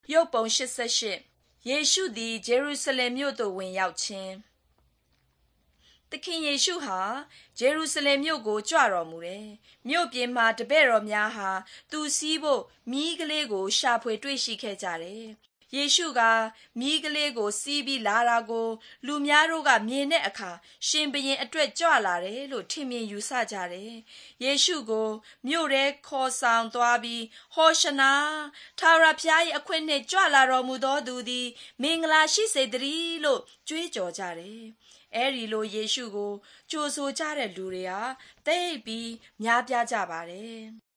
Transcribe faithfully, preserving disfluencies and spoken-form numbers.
ရုပ်ပုံရှစ်ဆယ့်ရှစ်ယေရှုသည်ဂျေရုဆလင်မြို့သို့ဝင်ရောက်ခြင်းသခင်ယေရှုဟာဂျေရုဆလင်မြို့ကိုကြွတော်မူတယ်။မြို့ပြင်မှာတပည့်တော်များဟာသူစီးဖို့မီးကလေးကိုရှာဖွေတွေ့ရှိခဲ့ကြတယ်။ယေရှုကမီးကလေးကိုစီးပြီးလာတာကိုလူများတို့ကမြင်တဲ့အခါရှင်ဘုရင်အတွက်ကြွလာတယ်လို့ထင်မြင်ယူဆကြတယ်။ယေရှုကိုမြို့ထဲခေါ်ဆောင်သွားပြီးဟောရှနာထာဝရဘုရား၏အခွင့်နှင့်ကြွလာတော်မူသောသူသည်မင်္ဂလာရှိစေတည်းလို့ကြွေးကြော်ကြတယ်။အဲဒီလိုယေရှုကိုကြိုဆိုကြတဲ့လူတွေဟာတိတ်ပြီးများပြားကြပါတယ်။